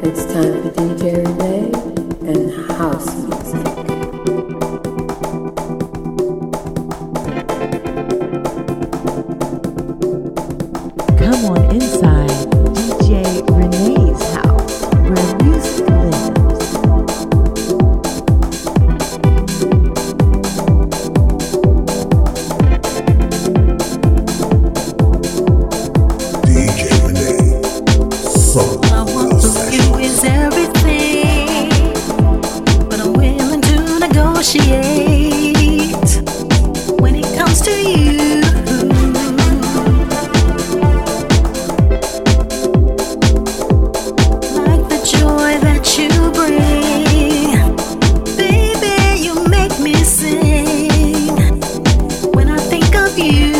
It's time for DJ Renee and house music. Come on inside DJ Renee's house, where music lives. When it comes to you, like the joy that you bring, baby, you make me sing when I think of you.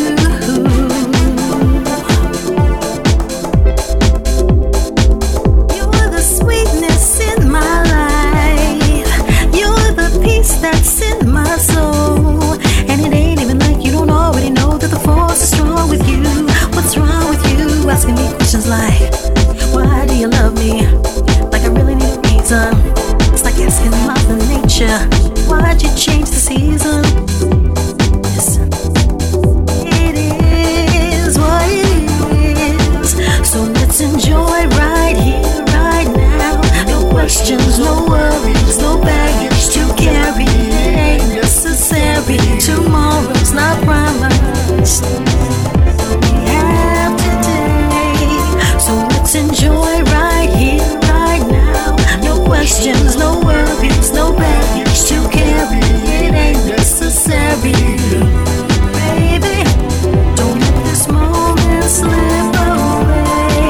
You're the sweetness in my life, you're the peace that's in my soul, and it ain't even like you don't already know that the force is strong with you. What's wrong with you? Asking me questions like, why do you love me? Like I really need a reason. It's like asking Mother Nature, why'd you change the season? Listen, it is what it is, so let's enjoy right here, right now. No questions, no worries, no baggage to carry. It ain't necessary. Tomorrow's not promised. We have today, so let's enjoy right here, right now. No questions, no worries, no baggage to carry. It ain't necessary. Baby, don't let this moment slip away.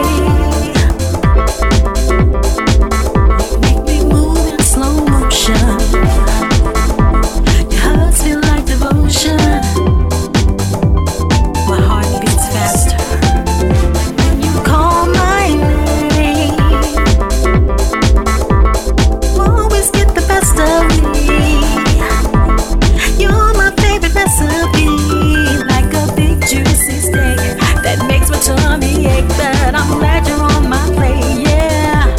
Make me move in slow motion. Your hugs feel like devotion. My heart beats faster when you call my name. Always get the best of me. You're my favorite recipe, like a big juicy steak that makes my tummy ache. But I'm glad you're on my plate, yeah.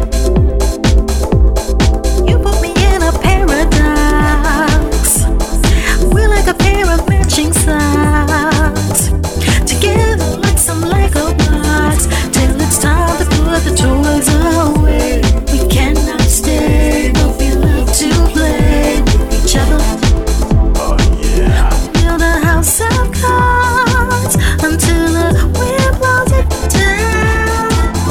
You put me in a paradox. We're like a pair of matching socks, together like some Lego blocks, till it's time to put the toys away. We cannot stay, but we love to play with each other. Build a house of cards until the wind blows it down.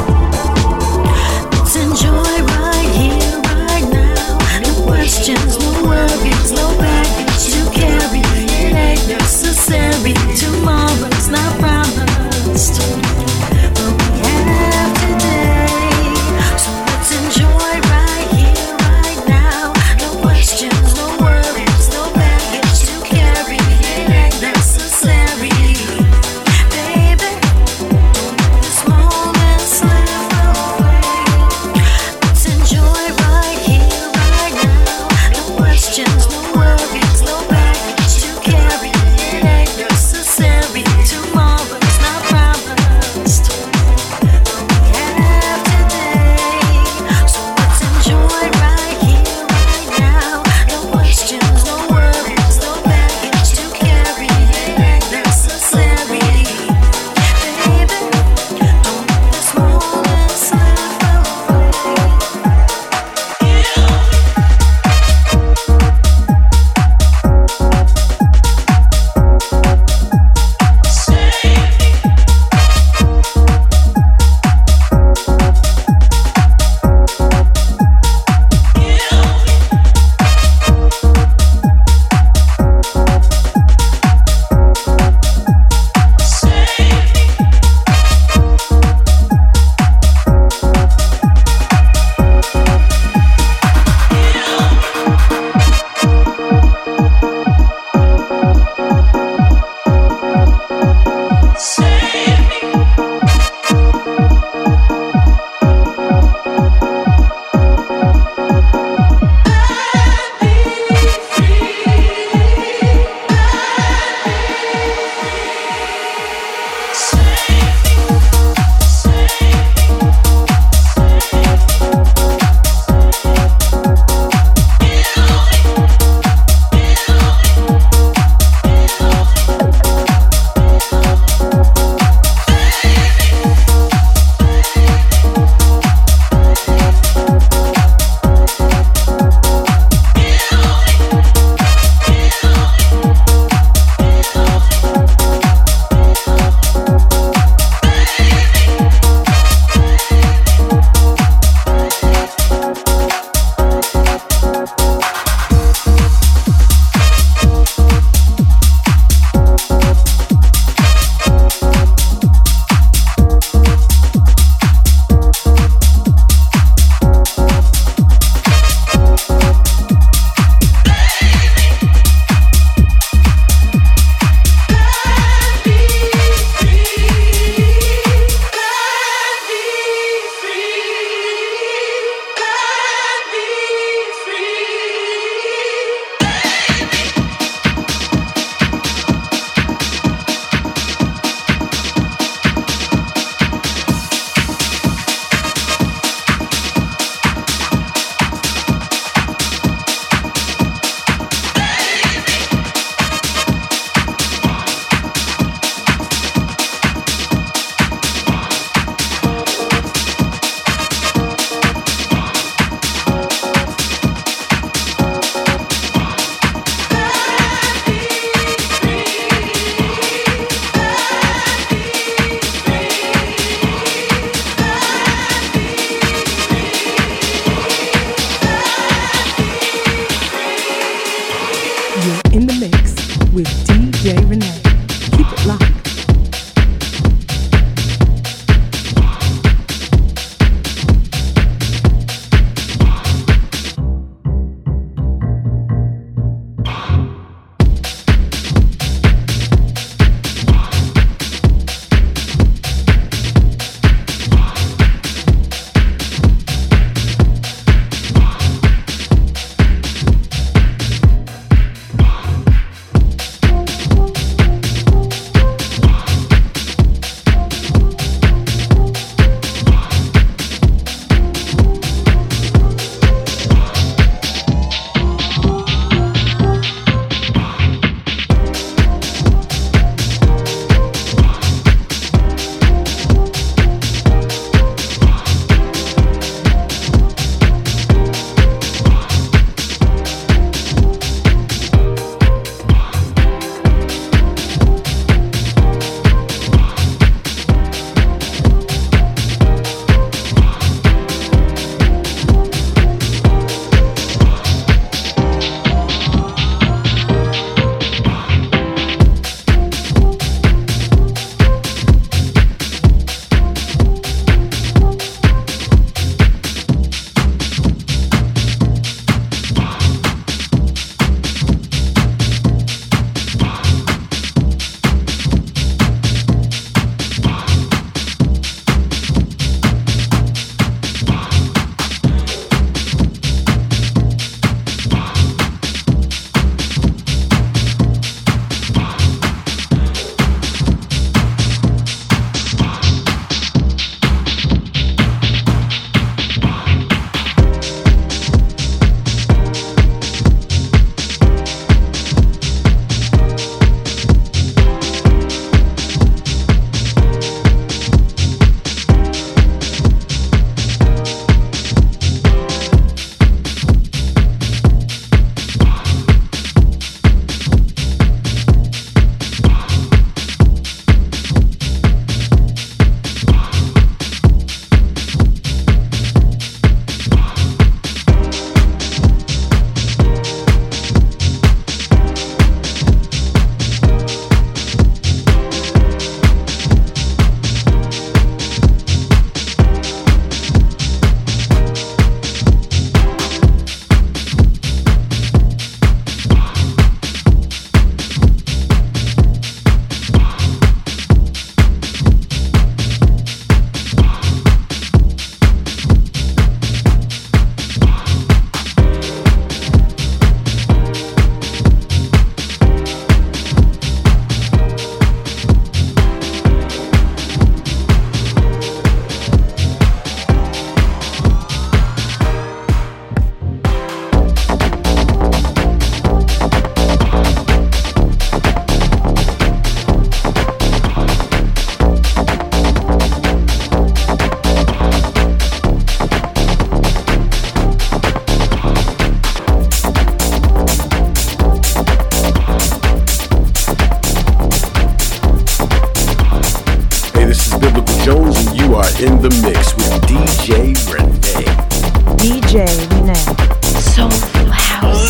Hey, this is Biblical Jones, and you are in the mix with DJ Renee. DJ Renee. Soulful house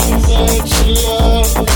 sessions.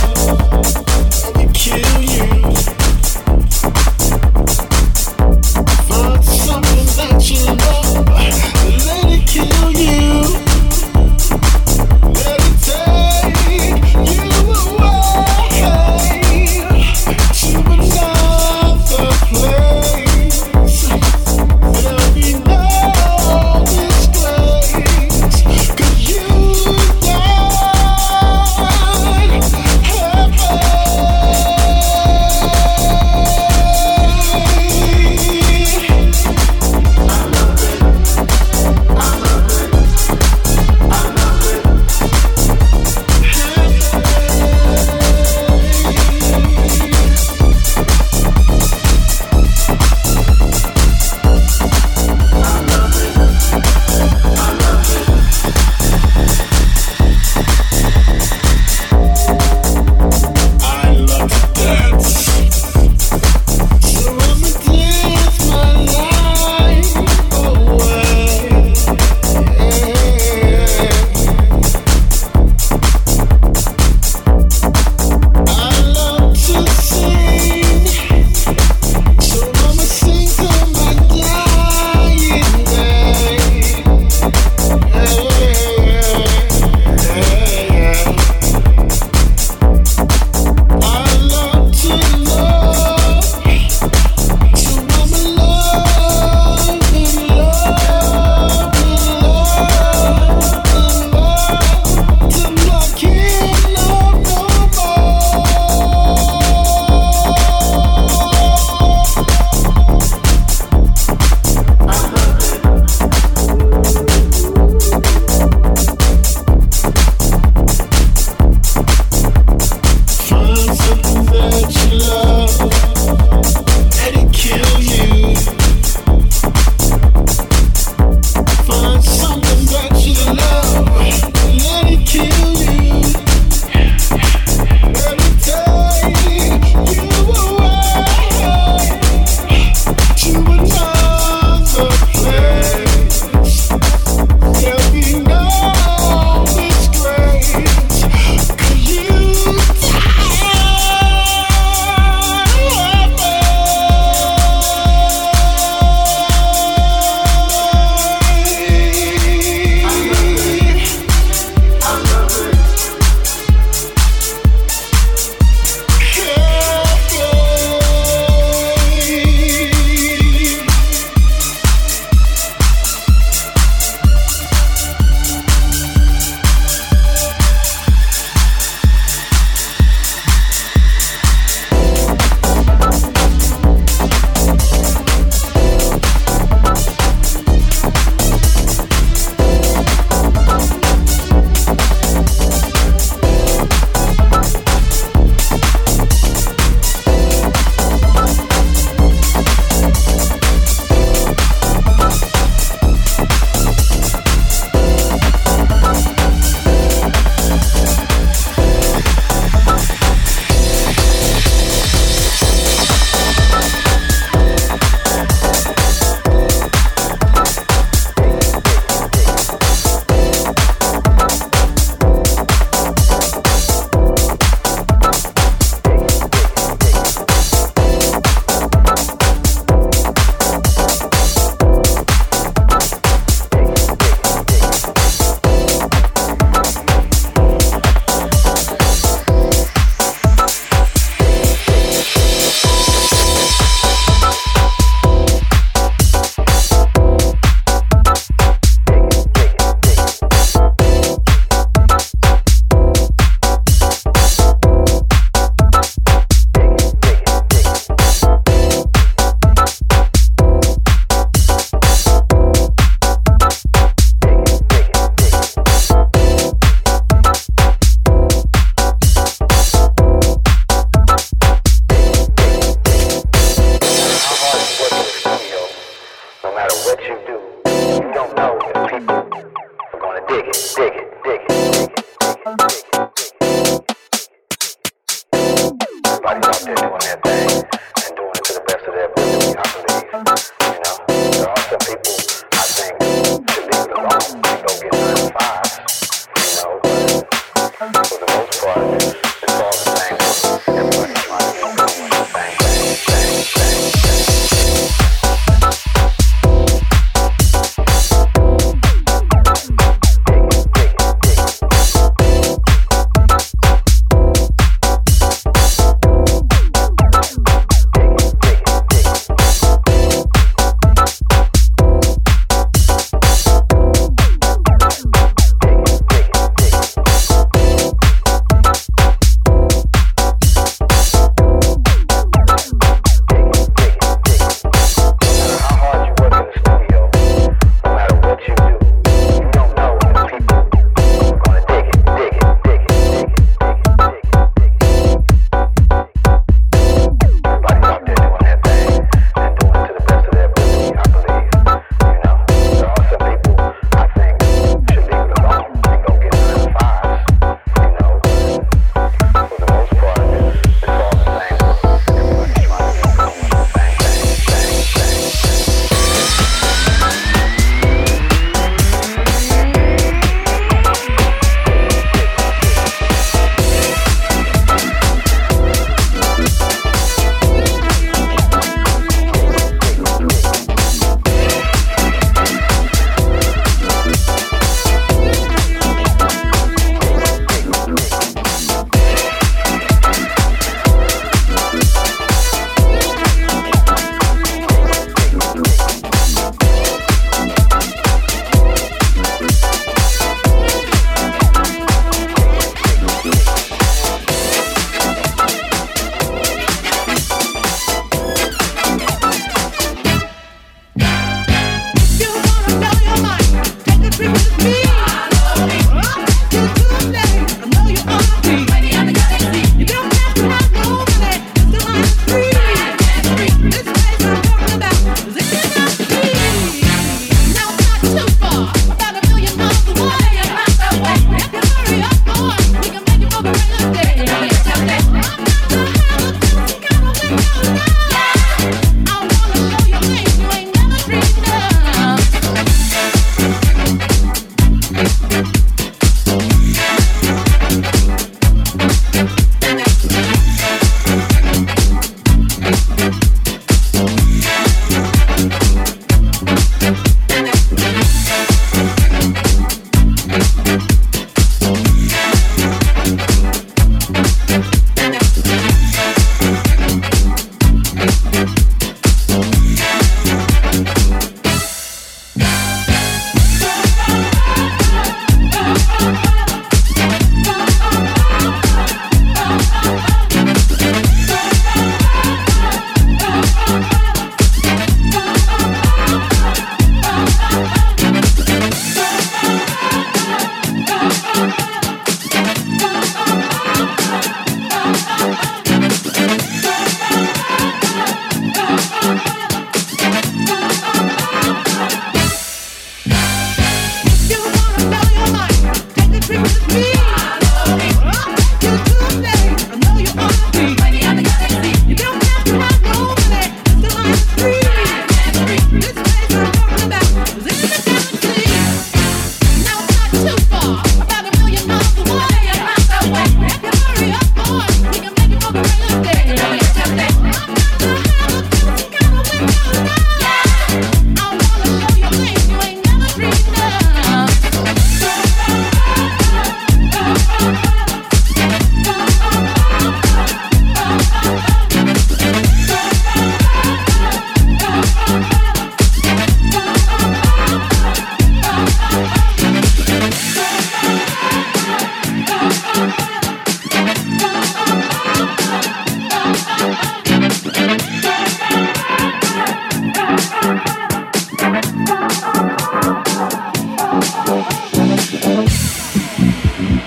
Everybody's out there doing their thing and doing it to the best of their ability.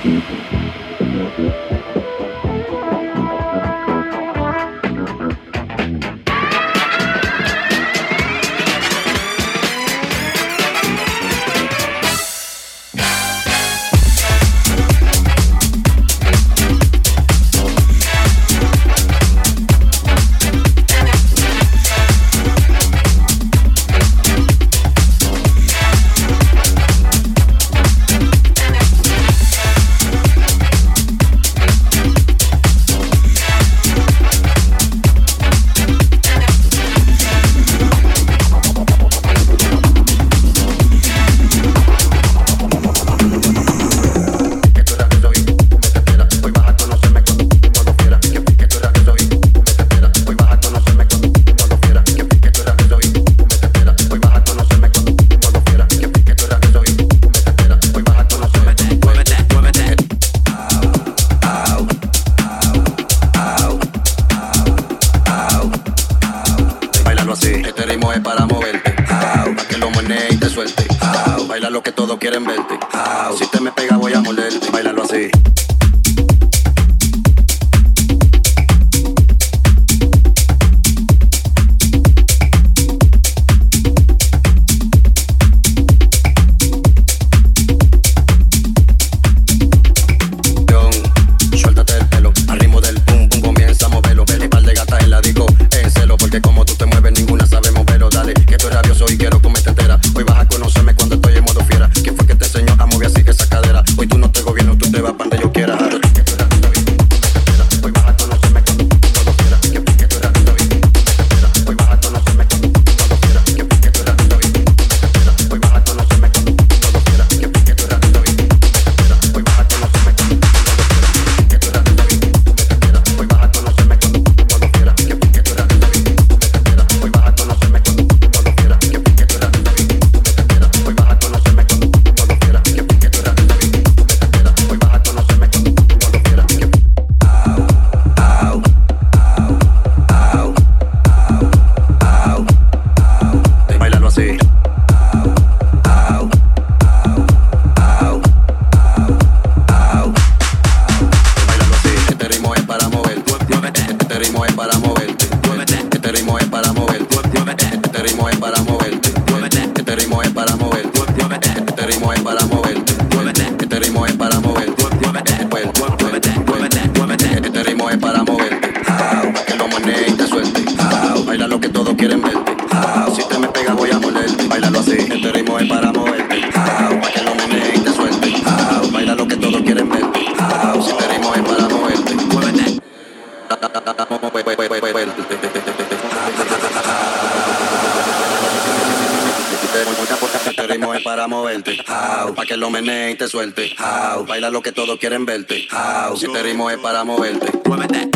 Para moverte, para que lo menee y te suelte. Baila lo que todos quieren verte. Si este ritmo es para moverte, muévete.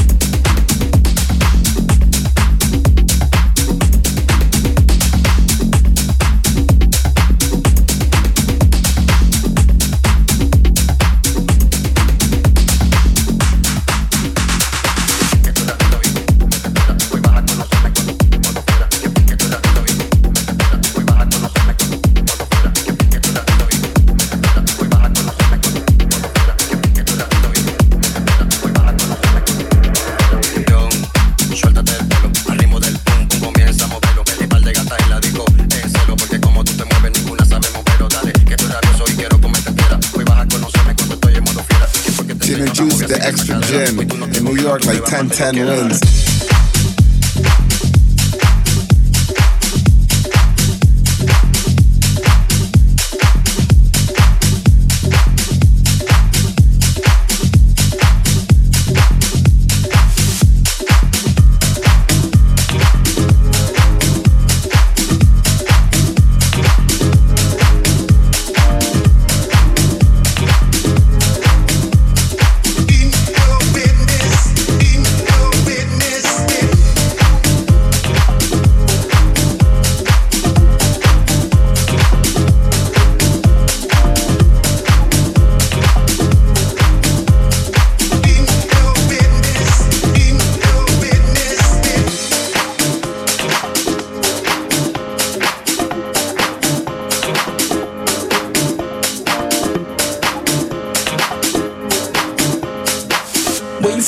The Extra Gym in New York, like 10-10 wins. In your witness,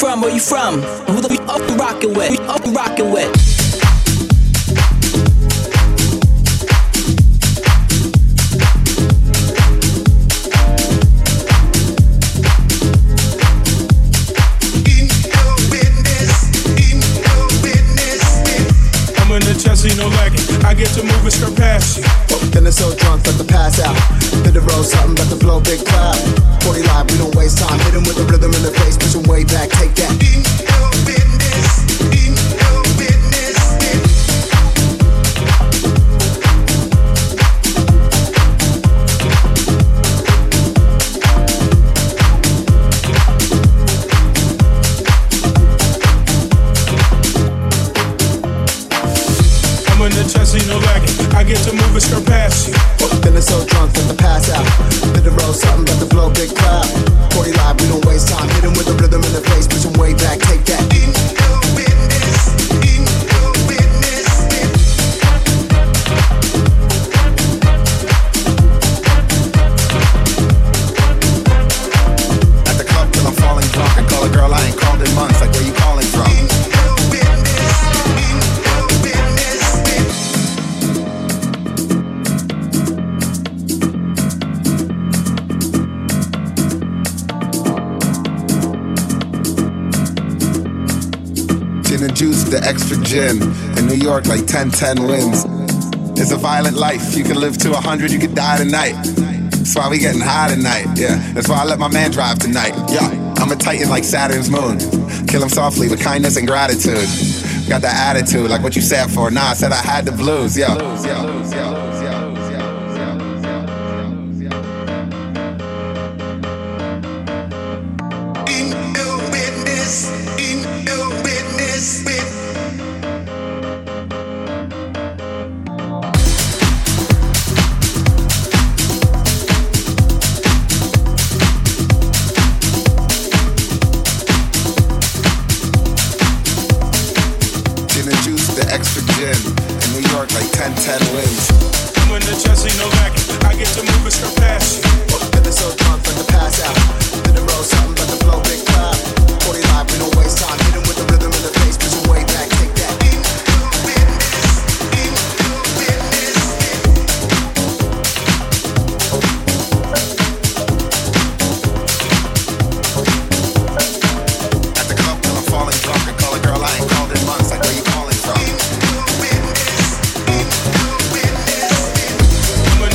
from? Where you from? Who the fuck you rockin' with? Who you rockin' with? Chelsea, no lagging. I get to move and skirt past you. Feeling so drunk, let the pass out. Hit the road, something about to blow big cloud. 40 live, we don't waste time. Hit him with the rhythm in the face, push him way back, take that. In your business, in your business. In the Chelsea, no lagging. I get to move and skirt past you. Feeling so drunk, let the pass out. Hit the road, something about to blow big cloud. 40 live, we don't waste time. Hit him with the rhythm in the face, push him way back, take that. In your business, in your business. At the club till I'm falling drunk. I call a girl I ain't called in months. Like, where you calling from? In your business, in your business. Gin and juice, the extra gin. In New York, like 10-10 wins. It's a violent life. You can live to 100, you could die tonight. That's why we getting high tonight, yeah. That's why I let my man drive tonight, yeah. I'm a titan like Saturn's moon. Kill him softly with kindness and gratitude. Got that attitude, like what you said for. Nah, I said I had the blues, yo. In your witness, in your witness, extra gin. In New York, like 10-10 wins. I'm in the Chelsea, no lagging. I get to move and skirt past you. Feeling so drunk, let the pass out. Hit the road, something about to blow big cloud. 40 live, we don't waste time. Hit him with the rhythm in the face, push him way back, take that. In your business, in your business. At the club till I'm falling drunk. I call a girl I ain't called in months. Like, where you calling from?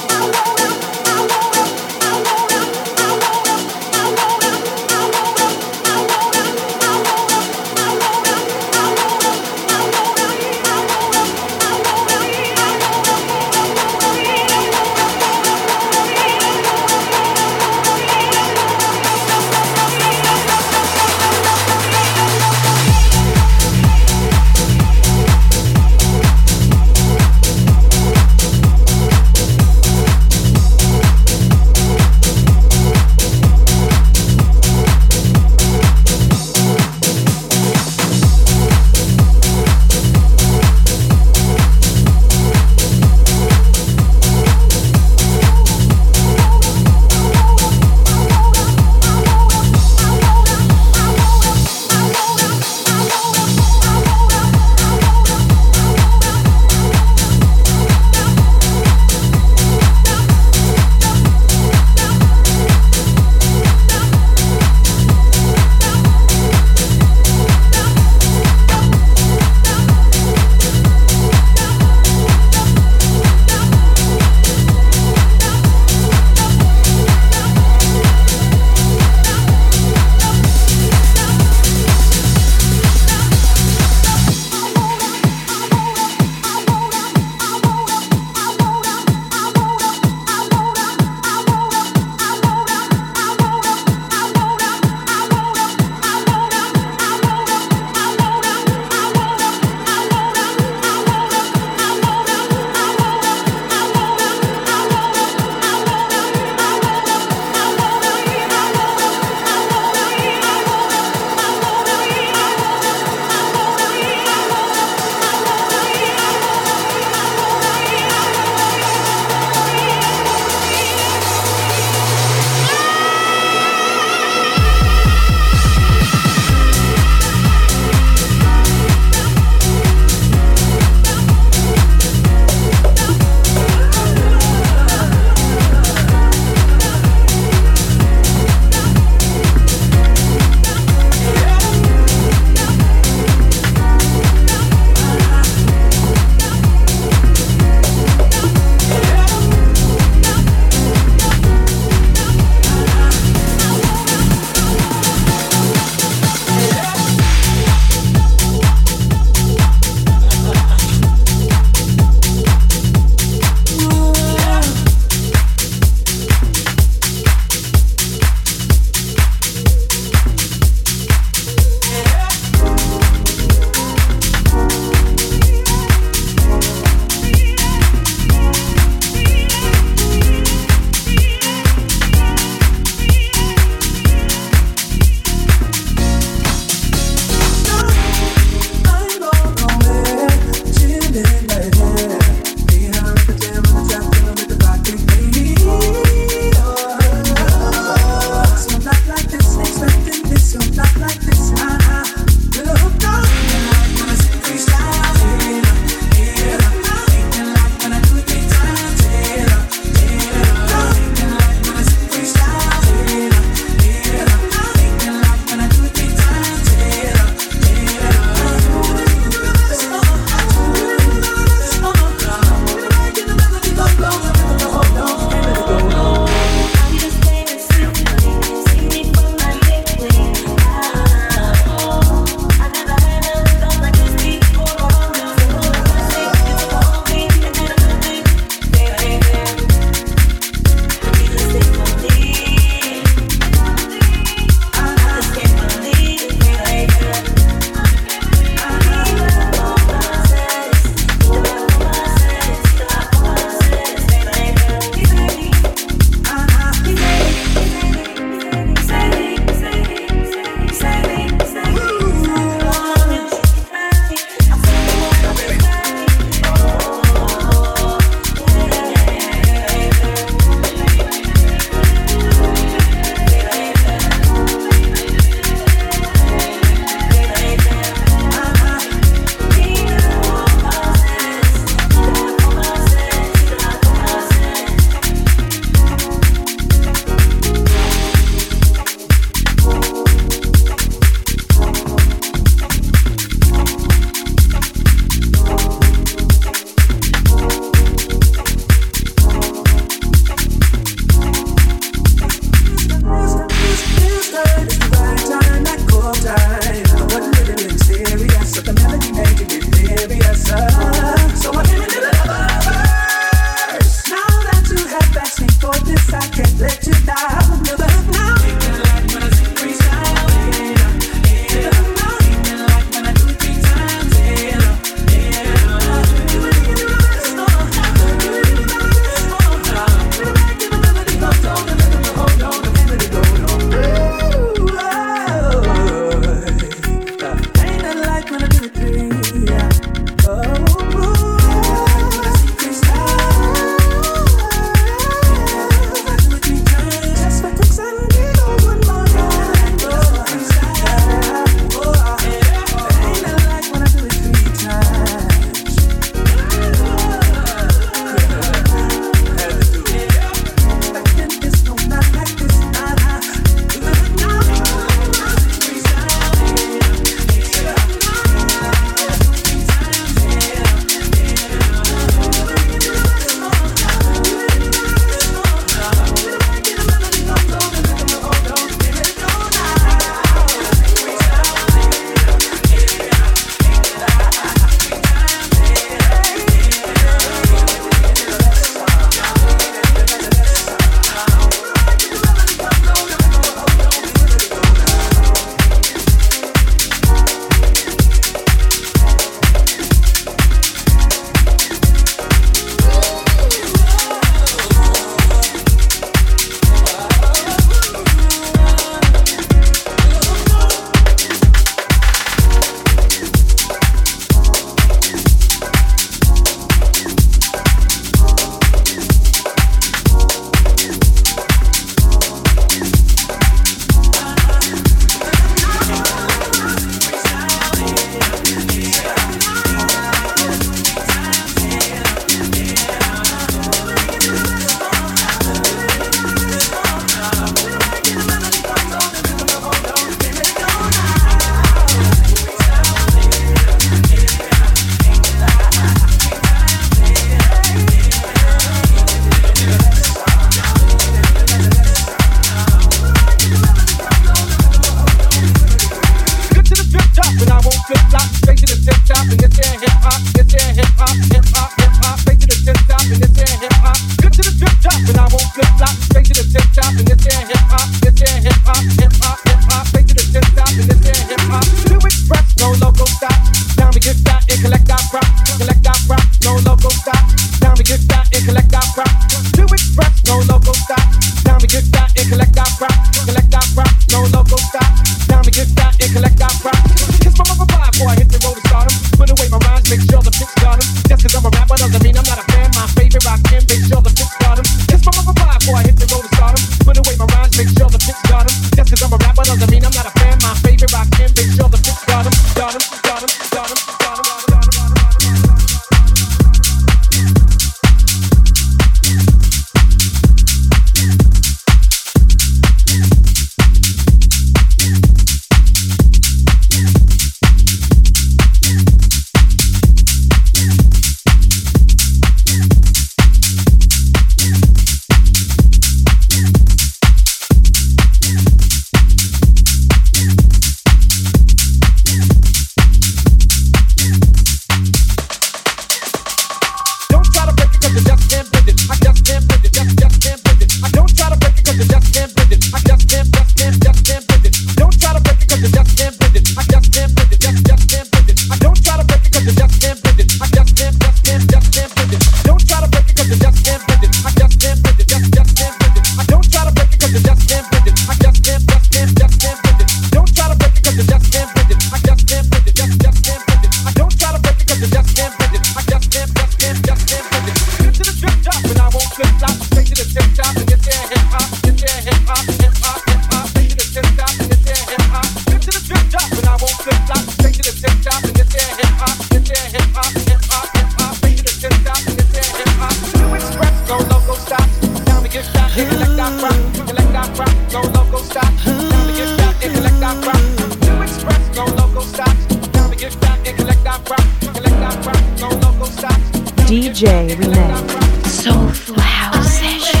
DJ Renee. Soulful House Session.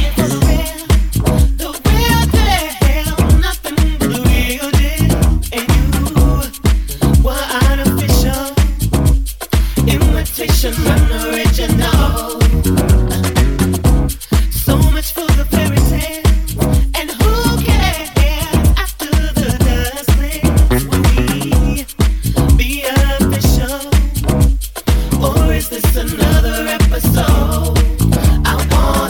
Original. So much for the fairy tale, and who cares after the dust clears? Will we be official, or is this another episode? I want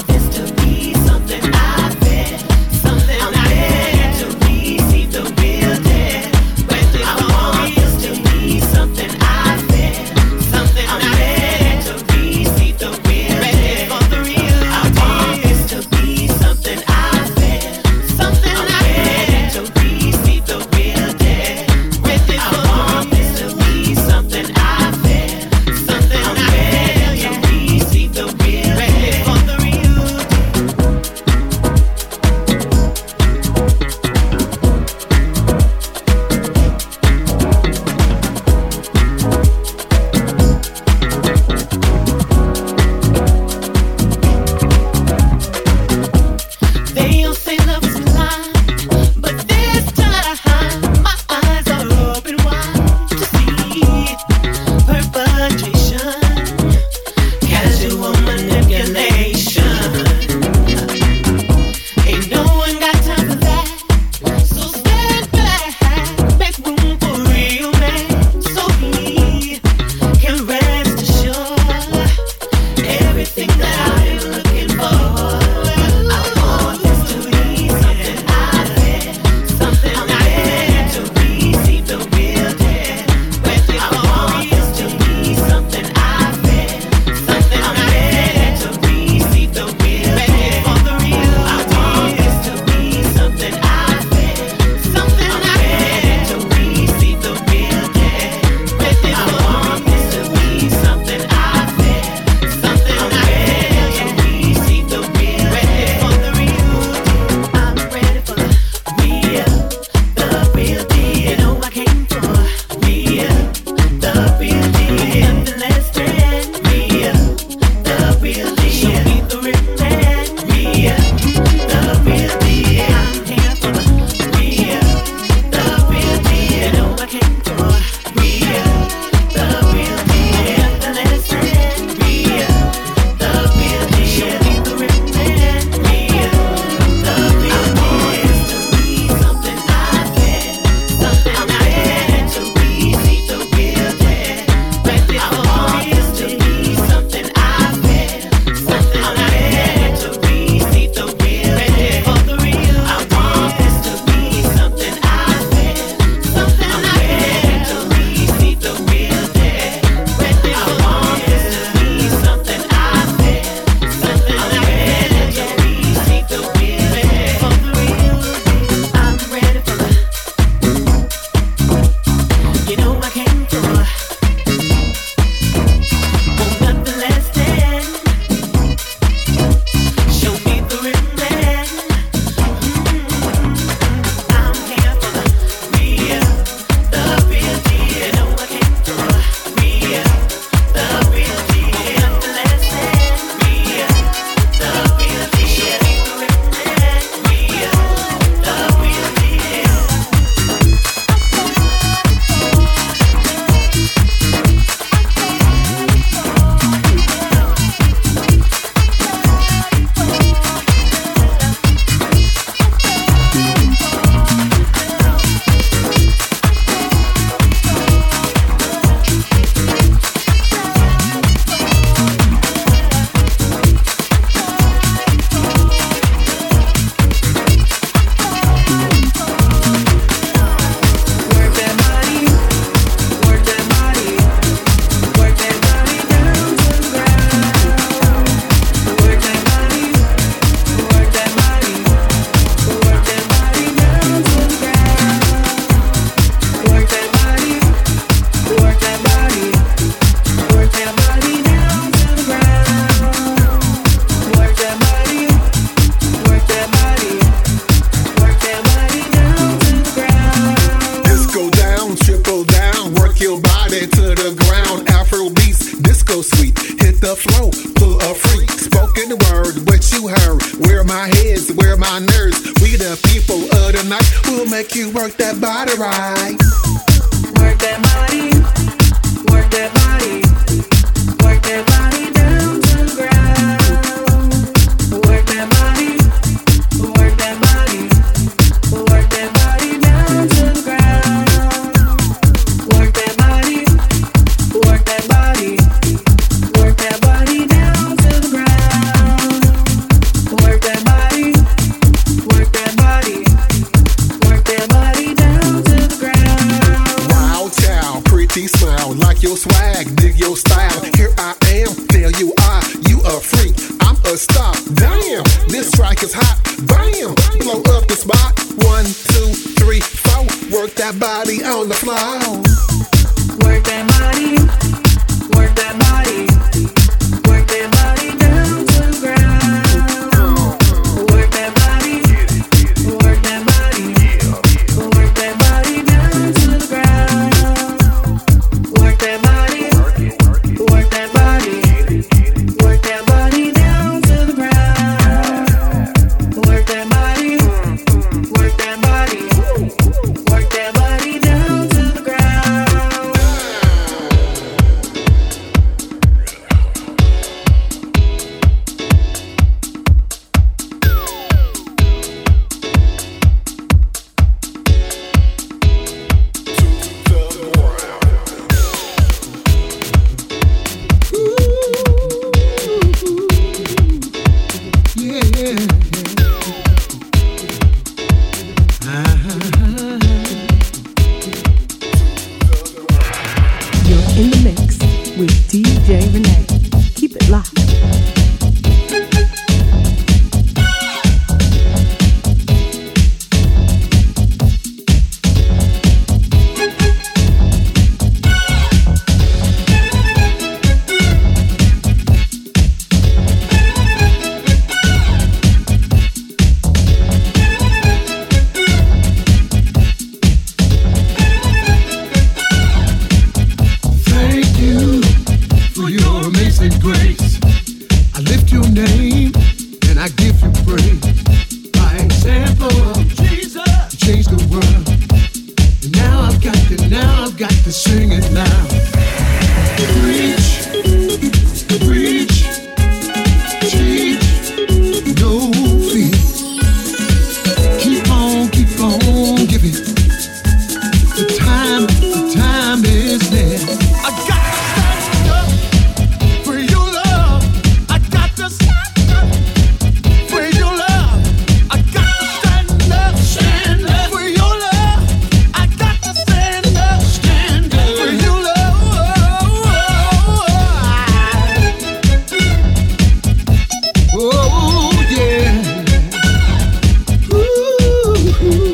underground Afro beats, disco sweet. Hit the flow, full of freak. Spoken word, what you heard. Where my heads, where my nerves. We the people of the night. We'll make you work that body right. Work that body, work that body, work that body down to the ground. Work that body, work that body, work that body down to the ground. Work that body, work that body, work that body down to the ground. Work that body, work that body, work that body down to the ground. Wild child, pretty smile, like your swag, dig your style. Here I am, there you are, you a freak, I'm a star. Damn, this track is hot. Bam, blow up the spot. 1, 2, 3, 4. Work that body on the floor. Work that body, work that body, work that body down to the ground. Work that body, work that body, work that body down to the ground. Work that body, work that body, work that body down to the ground. Work that body, work that body, work that body down to the ground. You're in the mix with DJ Renee. Keep it locked. Thank you for your amazing grace. I lift your name and I give you praise. By example of Jesus, you changed the world. And now I've got to sing it now. Preach, preach, teach, no fear. Keep on giving. The time is there. I got to stand up for your love. I got to stand up for your love. I got to stand up for your love. I got to stand up for your love. Oh yeah. Ooh.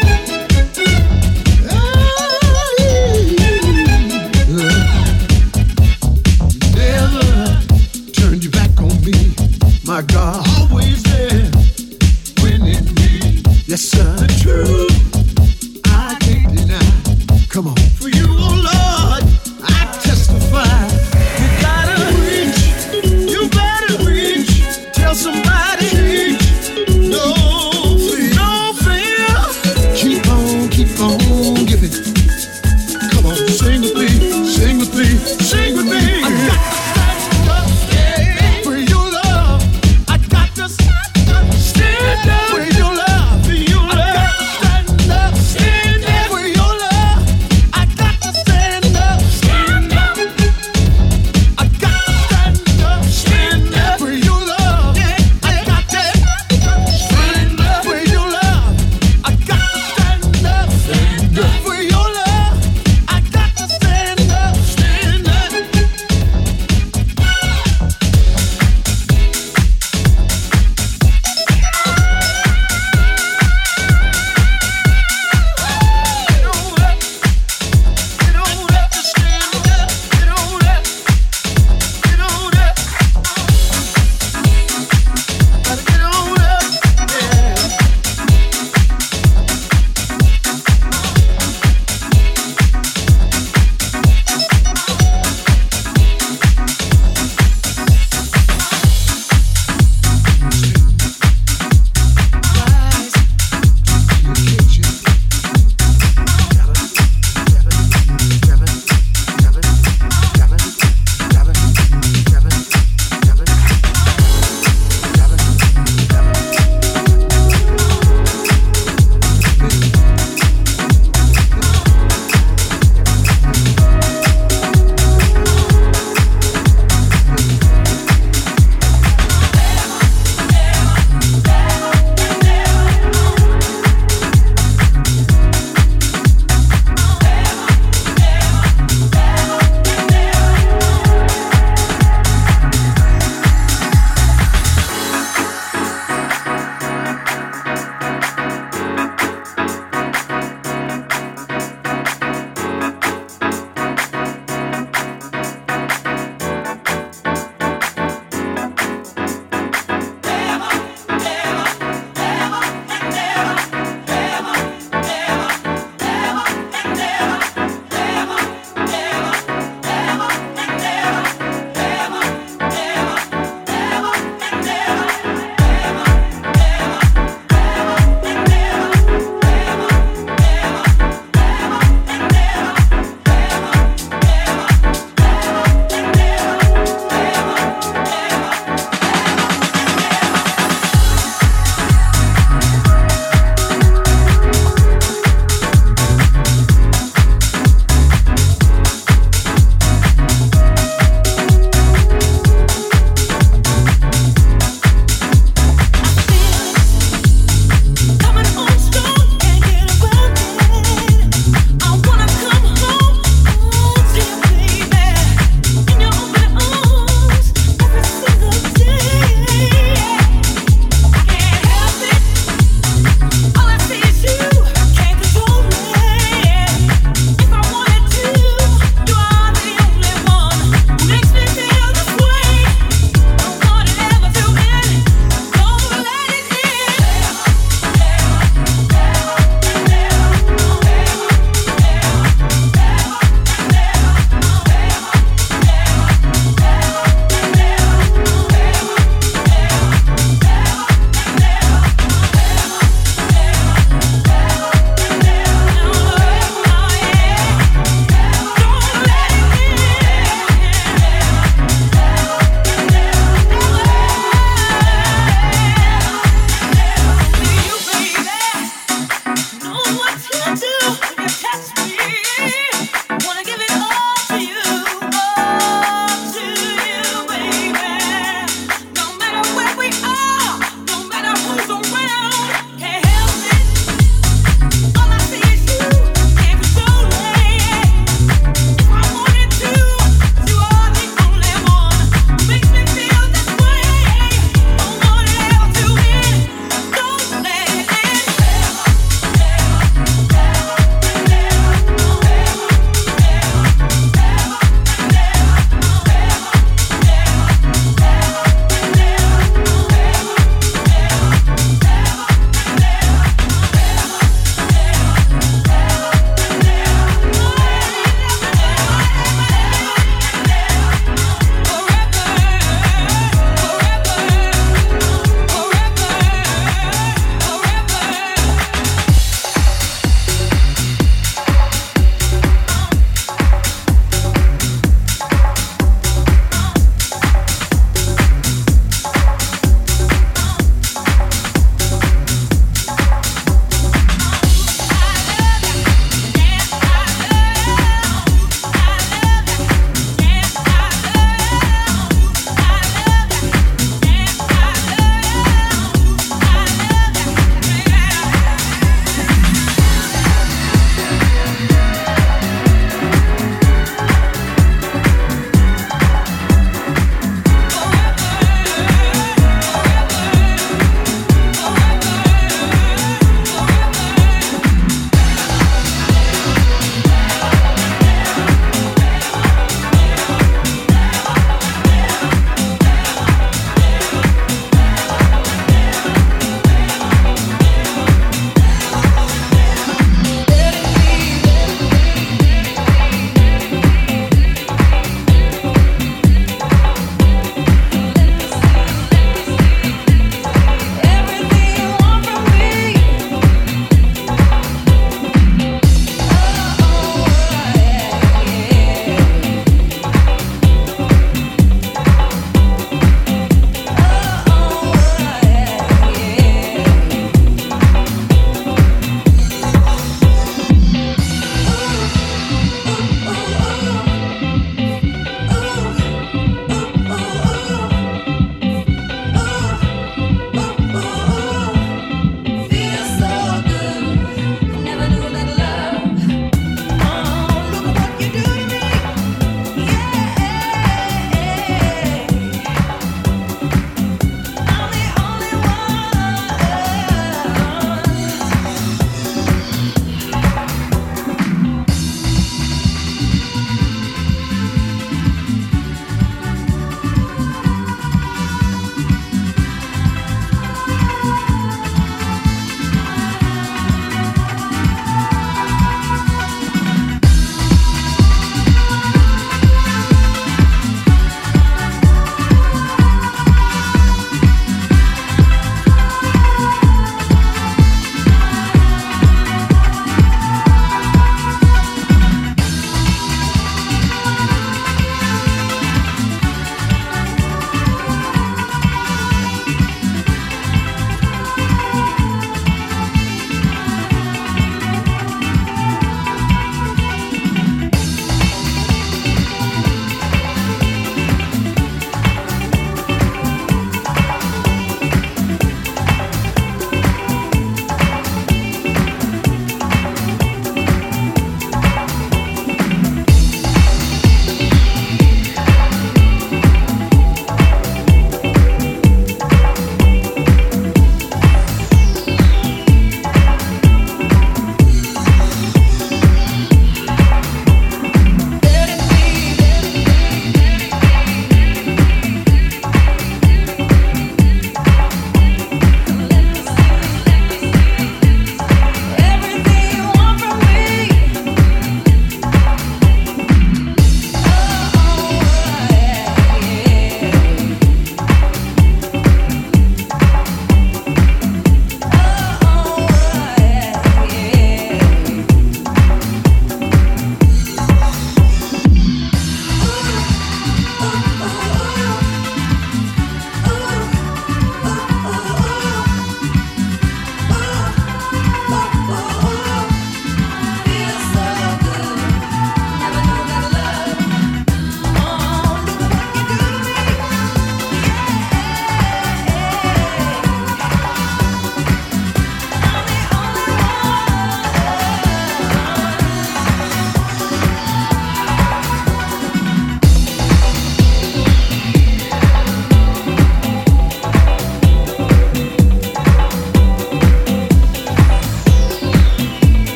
Never turned your back on me, my God. Always there, winning me. Yes, sir. The truth I can't deny. Come on, for you, oh Lord, I testify. You gotta reach, you better reach. Tell somebody, no fear, no fear. Keep on giving. Come on, sing with me, sing with me.